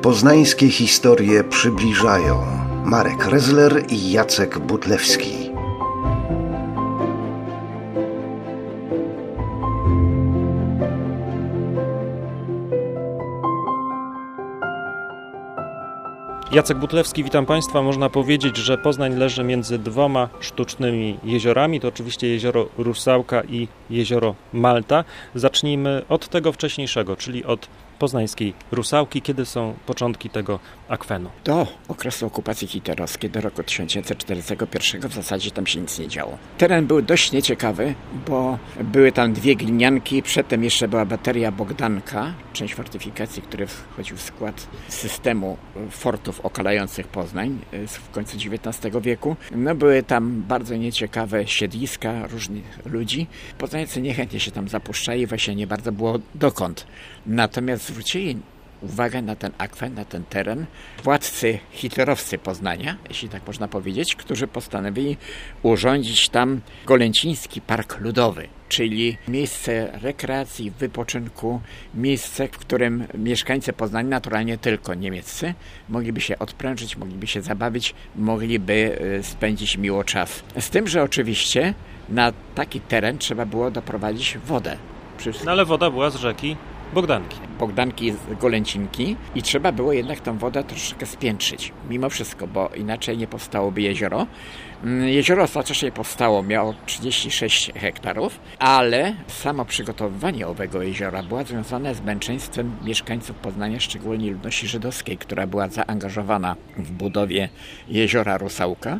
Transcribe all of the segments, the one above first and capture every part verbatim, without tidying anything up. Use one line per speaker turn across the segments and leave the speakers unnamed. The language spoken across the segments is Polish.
Poznańskie historie przybliżają Marek Rezler i Jacek Butlewski.
Jacek Butlewski, witam Państwa. Można powiedzieć, że Poznań leży między dwoma sztucznymi jeziorami. To oczywiście jezioro Rusałka i jezioro Malta. Zacznijmy od tego wcześniejszego, czyli od poznańskiej Rusałki. Kiedy są początki tego akwenu?
Do okresu okupacji hitlerowskiej, do roku tysiąc dziewięćset czterdziestego pierwszego w zasadzie tam się nic nie działo. Teren był dość nieciekawy, bo były tam dwie glinianki, przedtem jeszcze była bateria Bogdanka, część fortyfikacji, który wchodził w skład systemu fortów okalających Poznań w końcu dziewiętnastego wieku. No były tam bardzo nieciekawe siedliska różnych ludzi. Poznańcy niechętnie się tam zapuszczali, właśnie nie bardzo było dokąd. Natomiast zwrócili uwagę na ten akwen, na ten teren władcy hitlerowscy Poznania, jeśli tak można powiedzieć, którzy postanowili urządzić tam Golęciński Park Ludowy, czyli miejsce rekreacji, wypoczynku, miejsce, w którym mieszkańcy Poznania, naturalnie tylko niemieccy, mogliby się odprężyć, mogliby się zabawić, mogliby spędzić miło czas. Z tym, że oczywiście na taki teren trzeba było doprowadzić wodę.
No ale woda była z rzeki Bogdanki.
Bogdanki z Golęcinki i trzeba było jednak tą wodę troszeczkę spiętrzyć. Mimo wszystko, bo inaczej nie powstałoby jezioro. Jezioro ostatecznie powstało, miało trzydzieści sześć hektarów, ale samo przygotowywanie owego jeziora było związane z męczeństwem mieszkańców Poznania, szczególnie ludności żydowskiej, która była zaangażowana w budowie jeziora Rusałka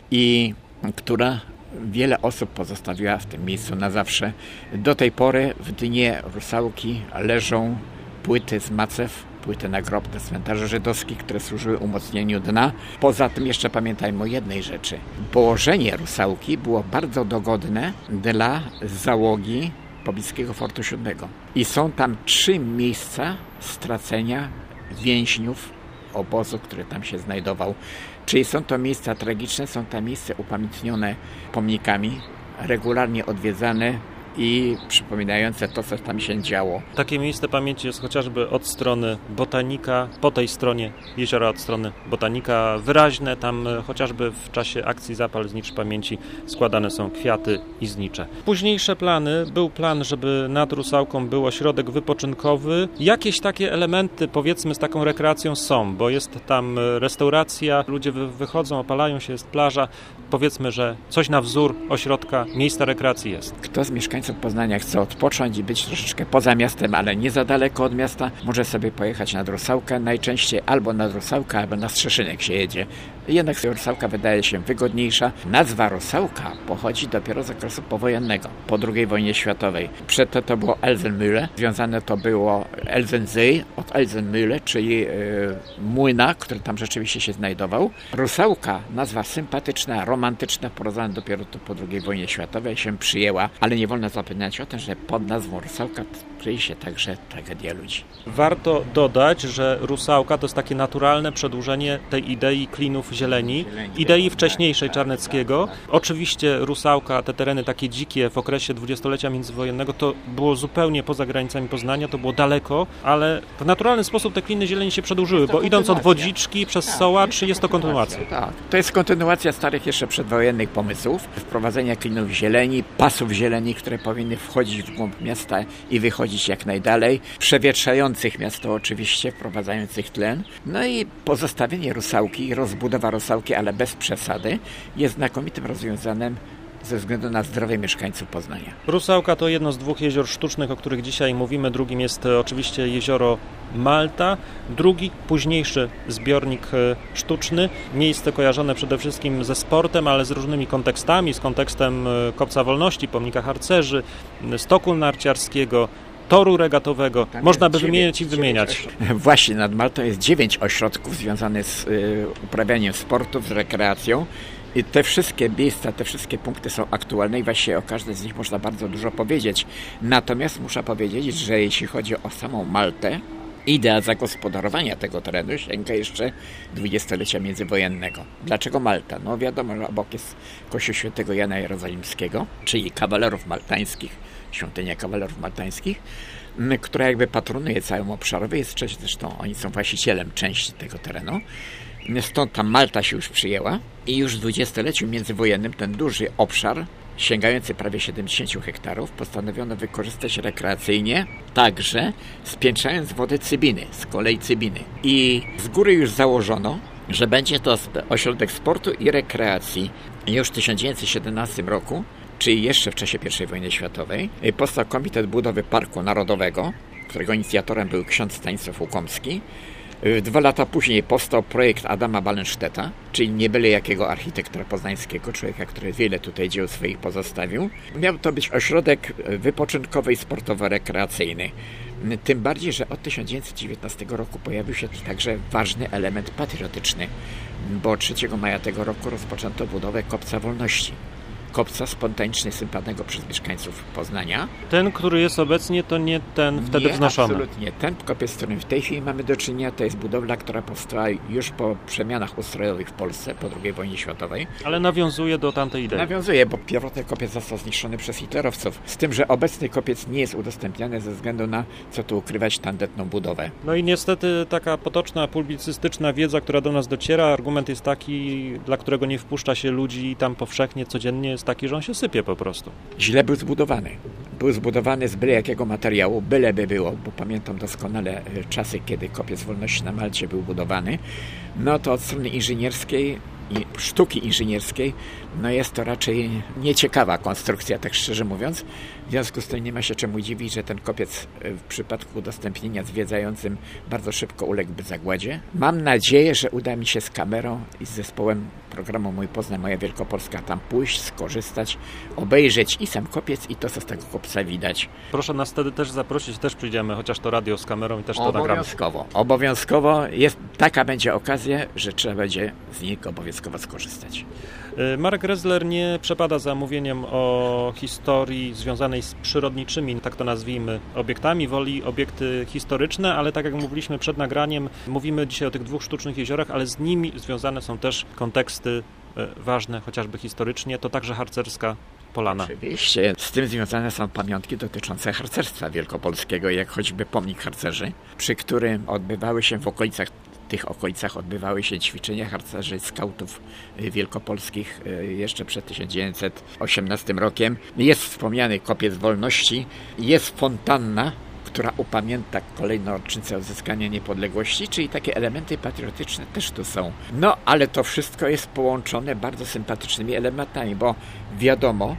i która wiele osób pozostawiła w tym miejscu na zawsze. Do tej pory w dnie Rusałki leżą płyty z macew, płyty nagrobne cmentarzy żydowskich, które służyły umocnieniu dna. Poza tym jeszcze pamiętajmy o jednej rzeczy. Położenie Rusałki było bardzo dogodne dla załogi pobliskiego Fortu siódmego. I są tam trzy miejsca stracenia więźniów obozu, który tam się znajdował. Czyli są to miejsca tragiczne, są to miejsca upamiętnione pomnikami, regularnie odwiedzane i przypominające to, co tam się działo.
Takie miejsce pamięci jest chociażby od strony Botanika, po tej stronie jeziora od strony Botanika wyraźne. Tam chociażby w czasie akcji Zapal Znicz Pamięci składane są kwiaty i znicze. Późniejsze plany, był plan, żeby nad Rusałką był ośrodek wypoczynkowy. Jakieś takie elementy, powiedzmy, z taką rekreacją są, bo jest tam restauracja, ludzie wychodzą, opalają się, jest plaża. Powiedzmy, że coś na wzór ośrodka, miejsca rekreacji jest.
Kto z mieszkańców Poznania chce odpocząć i być troszeczkę poza miastem, ale nie za daleko od miasta, może sobie pojechać nad Rusałkę. Najczęściej albo nad Rusałkę, albo na Strzeszynek się jedzie. Jednak Rusałka wydaje się wygodniejsza. Nazwa Rusałka pochodzi dopiero z okresu powojennego, po drugiej wojnie światowej. Przedtem to było Elsenmühle, związane to było Elsensee od Elsenmühle, czyli yy, młyna, który tam rzeczywiście się znajdował. Rusałka, nazwa sympatyczna, romantyczna, wprowadzona dopiero to po drugiej wojnie światowej, się przyjęła, ale nie wolno zapominać o tym, że pod nazwą Rusałka kryje się także tragedia ludzi.
Warto dodać, że Rusałka to jest takie naturalne przedłużenie tej idei klinów zieleni, idei wcześniejszej Czarneckiego. Oczywiście Rusałka, te tereny takie dzikie w okresie dwudziestolecia międzywojennego, to było zupełnie poza granicami Poznania, to było daleko, ale w naturalny sposób te kliny zieleni się przedłużyły, bo idąc od Wodziczki przez Sołacz jest to kontynuacja.
Tak, to jest kontynuacja starych jeszcze przedwojennych pomysłów, wprowadzenia klinów zieleni, pasów zieleni, które powinny wchodzić w głąb miasta i wychodzić jak najdalej, przewietrzających miasto oczywiście, wprowadzających tlen. No i pozostawienie Rusałki i rozbudowa Rusałki, ale bez przesady, jest znakomitym rozwiązaniem ze względu na zdrowie mieszkańców Poznania.
Rusałka to jedno z dwóch jezior sztucznych, o których dzisiaj mówimy. Drugim jest oczywiście jezioro Malta. Drugi, późniejszy zbiornik sztuczny. Miejsce kojarzone przede wszystkim ze sportem, ale z różnymi kontekstami, z kontekstem Kopca Wolności, pomnika harcerzy, stoku narciarskiego, toru regatowego. Tam można by dziewięć, wymieniać i wymieniać.
Właśnie, nad Maltą jest dziewięć ośrodków związanych z y, uprawianiem sportu, z rekreacją. I te wszystkie miejsca, te wszystkie punkty są aktualne i właściwie o każdej z nich można bardzo dużo powiedzieć. Natomiast muszę powiedzieć, że jeśli chodzi o samą Maltę, idea zagospodarowania tego terenu sięga jeszcze dwudziestolecia międzywojennego. Dlaczego Malta? No wiadomo, że obok jest kościół świętego Jana Jerozolimskiego, czyli kawalerów maltańskich, świątynia kawalerów maltańskich, która jakby patronuje całym obszarowi, jest część, zresztą oni są właścicielem części tego terenu. Stąd tam Malta się już przyjęła i już w dwudziestoleciu międzywojennym ten duży obszar, sięgający prawie siedemdziesiąt hektarów, postanowiono wykorzystać rekreacyjnie, także spiętrzając wodę Cybiny, z kolei Cybiny. I z góry już założono, że będzie to ośrodek sportu i rekreacji. I już w tysiąc dziewięćset siedemnastym roku, czyli jeszcze w czasie pierwszej wojny światowej, powstał Komitet Budowy Parku Narodowego, którego inicjatorem był ksiądz Stanisław Łukomski. Dwa lata później powstał projekt Adama Ballenstedta, czyli nie byle jakiego architekta poznańskiego, człowieka, który wiele tutaj dzieł swoich pozostawił. Miał to być ośrodek wypoczynkowy i sportowo-rekreacyjny. Tym bardziej, że od tysiąc dziewięćset dziewiętnastego roku pojawił się także ważny element patriotyczny, bo trzeciego maja tego roku rozpoczęto budowę Kopca Wolności. Kopca spontanicznie sympatyznego przez mieszkańców Poznania.
Ten, który jest obecnie, to nie ten wtedy
nie,
wznoszony.
Absolutnie. Ten kopiec, z którym w tej chwili mamy do czynienia, to jest budowla, która powstała już po przemianach ustrojowych w Polsce po drugiej wojnie światowej.
Ale nawiązuje do tamtej idei.
Nawiązuje, bo pierwotny kopiec został zniszczony przez hitlerowców. Z tym, że obecny kopiec nie jest udostępniany ze względu na, co tu ukrywać, tandetną budowę.
No i niestety taka potoczna, publicystyczna wiedza, która do nas dociera, argument jest taki, dla którego nie wpuszcza się ludzi tam powszechnie, codziennie, jest taki, że on się sypie po prostu.
Źle był zbudowany. Był zbudowany z byle jakiego materiału, byleby było, bo pamiętam doskonale czasy, kiedy kopiec Wolności na Malcie był budowany. No to od strony inżynierskiej i sztuki inżynierskiej, no jest to raczej nieciekawa konstrukcja, tak szczerze mówiąc. W związku z tym nie ma się czemu dziwić, że ten kopiec w przypadku udostępnienia zwiedzającym bardzo szybko uległby zagładzie. Mam nadzieję, że uda mi się z kamerą i z zespołem programu Mój Poznań, Moja Wielkopolska tam pójść, skorzystać, obejrzeć i sam kopiec, i to, co z tego kopca widać.
Proszę nas wtedy też zaprosić, też przyjdziemy, chociaż to radio z kamerą i też to nagramy.
Obowiązkowo. Obowiązkowo. Jest, taka będzie okazja, że trzeba będzie z niego obowiązkowo skorzystać.
Marek Rezler nie przepada za mówieniem o historii związanej z przyrodniczymi, tak to nazwijmy, obiektami, woli obiekty historyczne, ale tak jak mówiliśmy przed nagraniem, mówimy dzisiaj o tych dwóch sztucznych jeziorach, ale z nimi związane są też konteksty ważne, chociażby historycznie, to także harcerska Polana.
Oczywiście. Z tym związane są pamiątki dotyczące harcerstwa wielkopolskiego, jak choćby pomnik harcerzy, przy którym odbywały się w okolicach W tych okolicach odbywały się ćwiczenia harcerzy, skautów wielkopolskich jeszcze przed tysiąc dziewięćset osiemnastym rokiem. Jest wspomniany kopiec Wolności, jest fontanna, która upamięta kolejną rocznicę odzyskania niepodległości, czyli takie elementy patriotyczne też tu są. No, ale to wszystko jest połączone bardzo sympatycznymi elementami, bo wiadomo,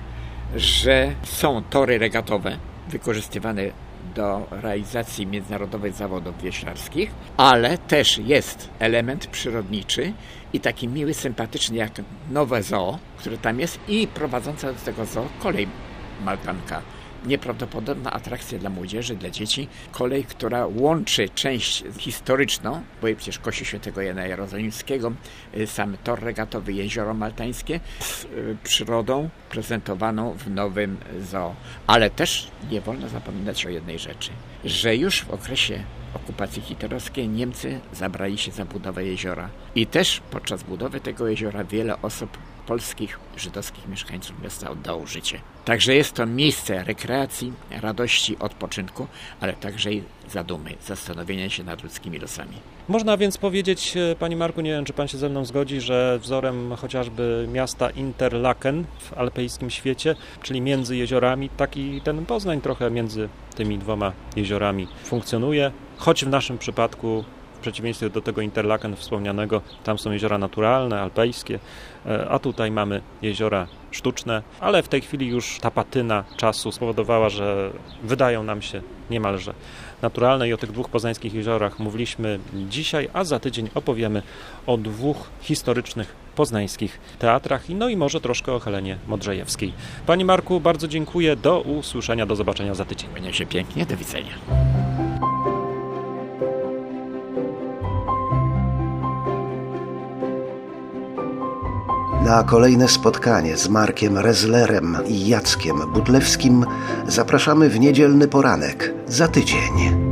że są tory regatowe wykorzystywane do realizacji międzynarodowych zawodów wioślarskich, ale też jest element przyrodniczy i taki miły, sympatyczny jak nowe zoo, które tam jest, i prowadząca do tego zoo kolej maltanka. Nieprawdopodobna atrakcja dla młodzieży, dla dzieci. Kolej, która łączy część historyczną, bo jest przecież kościół świętego Jana Jerozolimskiego, sam tor regatowy, jezioro maltańskie, z przyrodą prezentowaną w nowym zoo. Ale też nie wolno zapominać o jednej rzeczy, że już w okresie okupacji hitlerowskiej Niemcy zabrali się za budowę jeziora. I też podczas budowy tego jeziora wiele osób, polskich, żydowskich mieszkańców miasta oddało życie. Także jest to miejsce rekreacji, radości, odpoczynku, ale także i zadumy, zastanowienia się nad ludzkimi losami.
Można więc powiedzieć, Panie Marku, nie wiem, czy Pan się ze mną zgodzi, że wzorem chociażby miasta Interlaken w alpejskim świecie, czyli między jeziorami, taki ten Poznań trochę między tymi dwoma jeziorami funkcjonuje, choć w naszym przypadku, w przeciwieństwie do tego Interlaken wspomnianego, tam są jeziora naturalne, alpejskie, a tutaj mamy jeziora sztuczne, ale w tej chwili już ta patyna czasu spowodowała, że wydają nam się niemalże naturalne, i o tych dwóch poznańskich jeziorach mówiliśmy dzisiaj, a za tydzień opowiemy o dwóch historycznych poznańskich teatrach, no i może troszkę o Helenie Modrzejewskiej. Panie Marku, bardzo dziękuję, do usłyszenia, do zobaczenia za tydzień.
Kłania się pięknie, do widzenia.
Na kolejne spotkanie z Markiem Rezlerem i Jackiem Butlewskim zapraszamy w niedzielny poranek za tydzień.